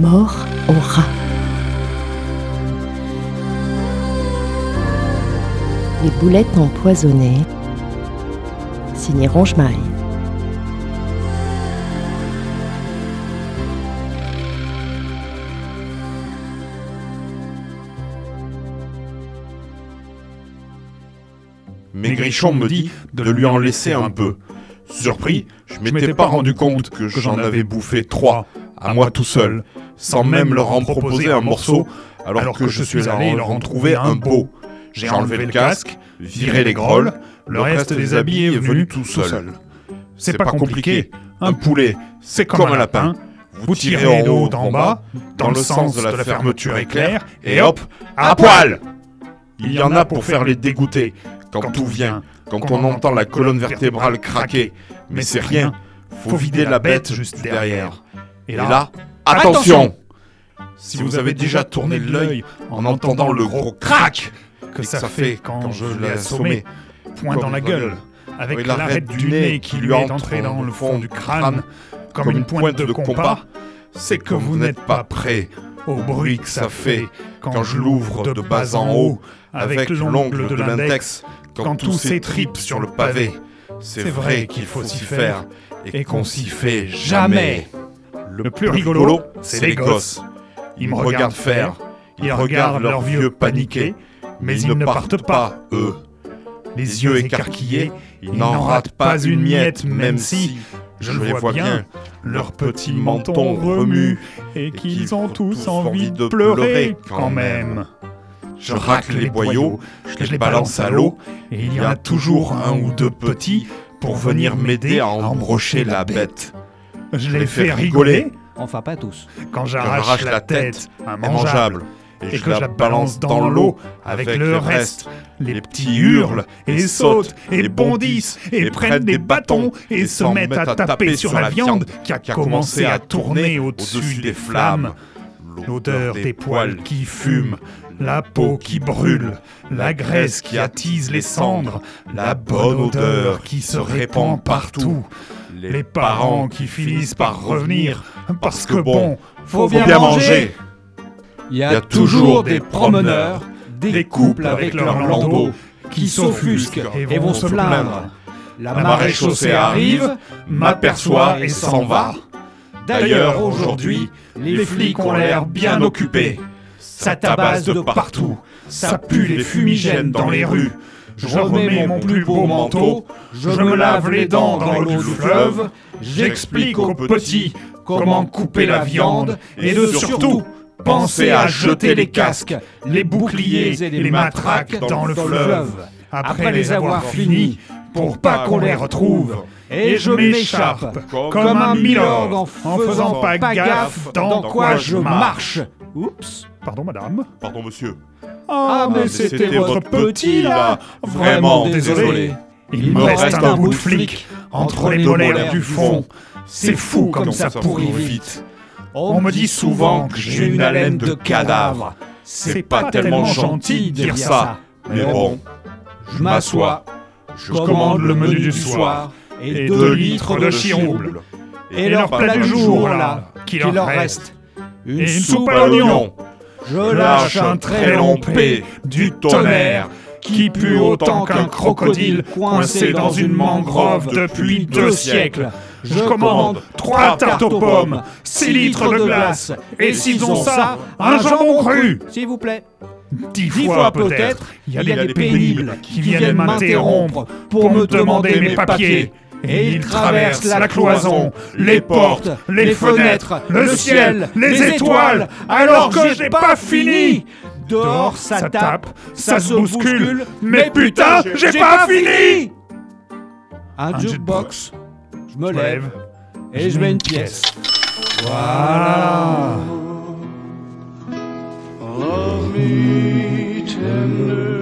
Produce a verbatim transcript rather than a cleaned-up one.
Mort au rat. Les boulettes empoisonnées, signé Ronge-Maille. Maigrichon me dit de lui en laisser un peu. Surpris, je m'étais pas rendu compte que j'en avais bouffé trois, à moi tout seul, sans même leur en proposer un morceau, alors que je suis allé leur en trouver un beau. J'ai enlevé le casque, viré les grolles, le reste des habits est venu tout seul. C'est pas compliqué, un poulet, c'est comme un lapin. Vous tirez en haut d'en bas, dans le sens de la fermeture éclair, et hop, à poil! Il y en a pour faire les dégoûter, quand tout vient, quand on entend la colonne vertébrale craquer. Mais c'est rien, faut vider la bête juste derrière. Et là, attention! Si vous avez déjà tourné l'œil en entendant le gros crac que ça fait quand je l'ai assommé, point dans la gueule, avec l'arête du nez qui lui est entrée dans le fond du crâne, comme une pointe de compas, c'est que vous n'êtes pas prêt au bruit que ça fait quand je l'ouvre de bas en haut, avec l'ongle de l'index, quand tout s'étripe sur le pavé. C'est vrai qu'il faut s'y faire, et qu'on s'y fait jamais. Le plus rigolo, c'est les gosses. Ils me regardent faire, ils regardent leurs vieux paniqués, mais ils ne partent pas, eux. Les yeux écarquillés, ils n'en ratent pas une miette, même si, je les vois bien, leurs petits mentons remuent, et qu'ils ont tous envie de pleurer quand même. Je racle les boyaux, je les balance à l'eau, et il y en a toujours un ou deux petits pour venir m'aider à embrocher la bête. Je les fais rigoler, enfin pas tous, quand j'arrache la tête, immangeable, et que je la balance dans l'eau avec le reste. Les petits hurlent et sautent et bondissent et prennent des bâtons et se mettent à taper sur la viande qui a commencé à tourner au-dessus des flammes. L'odeur des poils qui fument, la peau qui brûle, la graisse qui attise les cendres, la bonne odeur qui se répand partout. Les parents qui finissent par revenir parce que bon, faut bien manger. Il y a toujours des promeneurs, des couples avec leurs landaux qui s'offusquent et vont se plaindre. La marée chaussée arrive, m'aperçoit et s'en va. D'ailleurs, aujourd'hui, les flics ont l'air bien occupés. Ça tabasse de partout, ça pue les fumigènes dans les rues. Je remets mon plus beau manteau, je me lave les dents dans l'eau du fleuve, j'explique aux petits comment couper la viande et de surtout penser à jeter les casques, les boucliers et les matraques dans le fleuve. Après les avoir finis, pour pas qu'on les retrouve, et je m'échappe comme un milord en faisant pas gaffe dans quoi je marche. Oups, pardon madame. Pardon monsieur. Ah, mais c'était votre petit là. Vraiment désolé. Il me reste un bout de flic entre les molaires du fond. C'est fou comme ça pourrit vite. On me dit souvent que j'ai une haleine de cadavre. C'est pas tellement gentil de dire ça, mais bon. Je m'assois, je commande le menu du soir et deux litres de chirouble. Et leur plat du jour là, qui leur reste, une soupe à l'oignon. Je lâche un très long P du tonnerre qui pue autant qu'un crocodile coincé dans une mangrove depuis deux siècles. Je commande trois tartes aux pommes, six litres de glace, et s'ils ont ça, un jambon cru. S'il vous plaît. Dix fois peut-être, il y a des pénibles qui viennent m'interrompre pour me demander mes papiers. Et ils traversent la cloison, les portes, les fenêtres, le ciel, les étoiles, alors que j'ai pas fini. Dehors, ça tape, ça se bouscule, mais putain, j'ai pas fini. Un jukebox, je me lève et je mets une pièce. Voilà. Love me tender.